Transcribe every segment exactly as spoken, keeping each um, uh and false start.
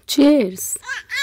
Cheers.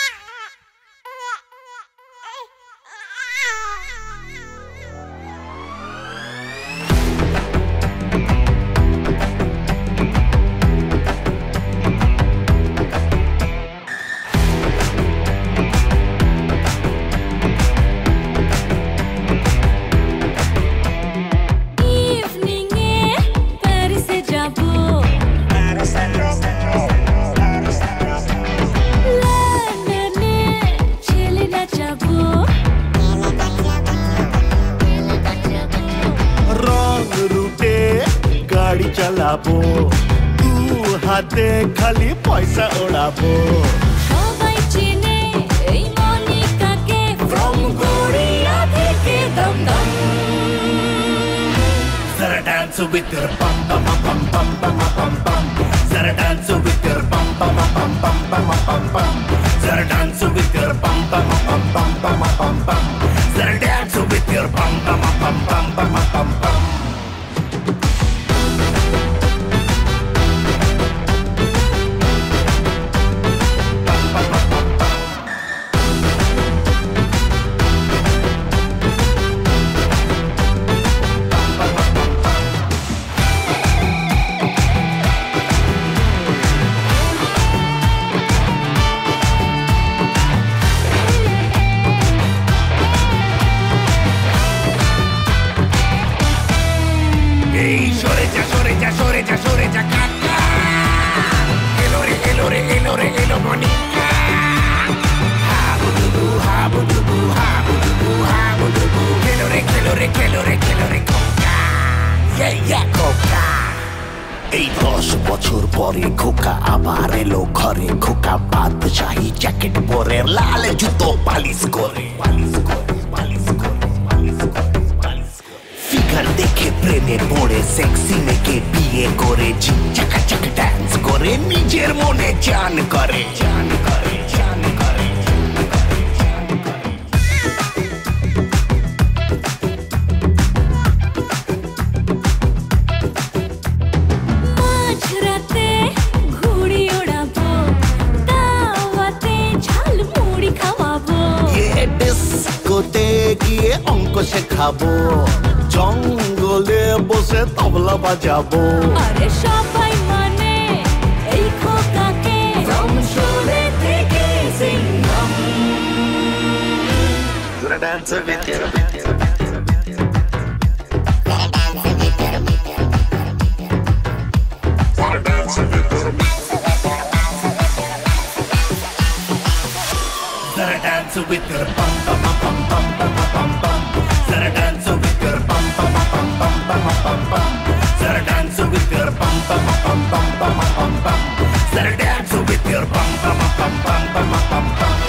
गाड़ी चलाबो तू हाथे खाली पैसा उड़ाबो সবাই চিনে এই মনিকাকে from গড়িয়া থেকে Dumdum Zara dance with your bum bum bum bum bum bum bum Zara dance with your bum bum bum bum bum bum bum Zara dance with your bum bum bum bum bum bum bum Zara dance with your bum bum bum bum bum bum bum Sore ya, sore ya, sore ya, sore ya, caca. Elore, elore, elore, elo monica. Habudubu, habudubu, habudubu, habudubu. Elore, elore, elore, elore, coca. Yeah, yeah, coca. এই দশ বছর পরে খোকা আবার এলো ঘরে খোকা বাদশাহী jacket পরে লাল জুতো পালিশ করে পালিশ করে পালিশ করে পালিশ করে ফিগার দেখে প্রেমে পড়ে সেক্সি মেকে বিয়ে করে ঝিকঝাকা চাক ডান্স করে নিজের মনে চান করে চান করে চান করে মাঝরাতে ঘুড়ি ওড়াবো দাওয়াতে ঝাল মুড়ি খাওয়াবো ये ডিস্কোতে গিয়ে অঙ্ক শেখাবো জঙ্গলে বসে তবলা বাজাবো আরে সবাই মানে এই খোকাকে from শুরু থেকে Singham Gonna dance with you Zara dance with your bum bum bum bum bum bum bum Zara dance with your bum bum bum bum bum bum bum Zara dance with your bum bum bum bum bum bum bum Zara dance with your bum bum bum bum bum bum bum